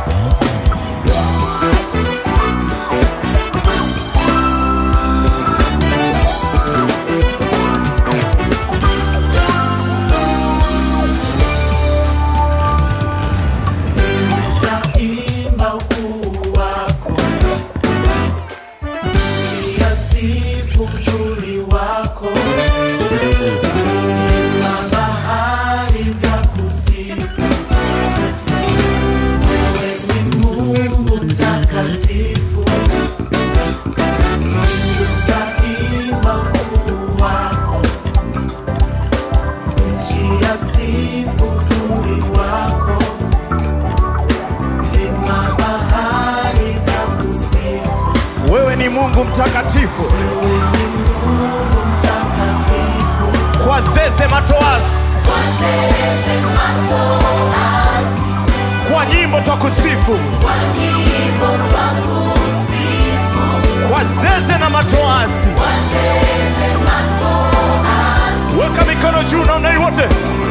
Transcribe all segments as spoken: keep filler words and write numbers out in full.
Mungu mtakatifu, kwa zeze matoazi, kwa nyimbo twakusifu, kwa zeze na matoazi. Weka mikono juu na unai wote.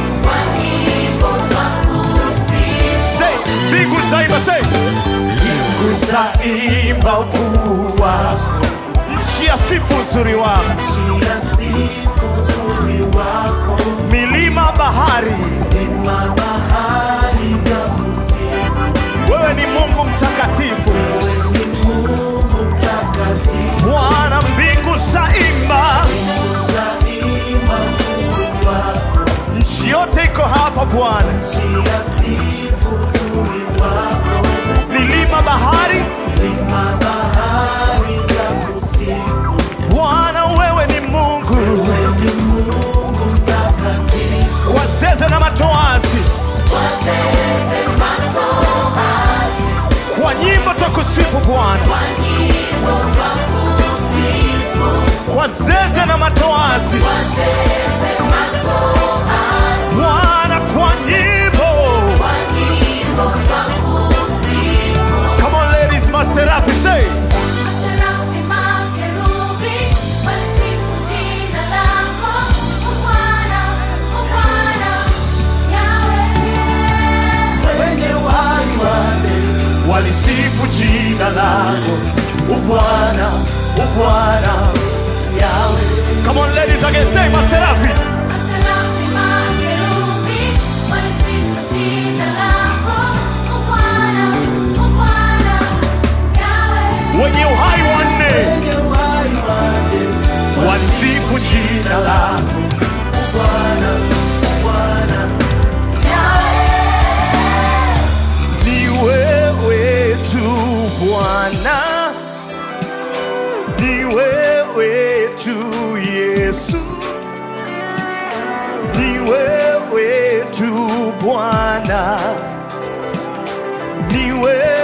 Say, mbingu zaimba, say. Mbingu zaimba ukuu wako, nchi yasifu uzuri wako, nchi yasifu uzuri wako. Milima bahari, milima bahari vyakusifu. Wewe ni Mungu mtakatifu, wewe ni Mungu mtakatifu. Bwana, mbingu zaimba, mbingu zaimba ukuu wako, nchi yote iko hapa Bwana, nchi yasifu uzuri wako. Milima bahari, milima bahari vyakusifu. Bwana, wewe ni Mungu, wewe ni Mungu mtakatifu. Kwa zeze na matoazi, kwa zeze matoazi. Kwa nyimbo twakusifu Bwana, kwa nyimbo twakusifu. Kwa zeze na matoazi, kwa zeze matoazi. Bwana, kwa nyimbo, kwa nyimbo twakusifu. Come on ladies, maserafi, say. Maserafi makerubi, walisifu jina lako, Bwana, Bwana, Yahweh. Wenye uhai wanne walisifu jina lako, Bwana, Bwana, Yahweh. Come on ladies again, say maserafi. Maserafi makerubi, walisifu jina lako, Bwana, Bwana, Yahweh. Wenye uhai wanne, wenye uhai wanne walisifu jina lako, Bwana, Bwana, Yahweh. Ni wewe tu Bwana, ni wewe tu Yesu, ni wewe tu Bwana, ni wewe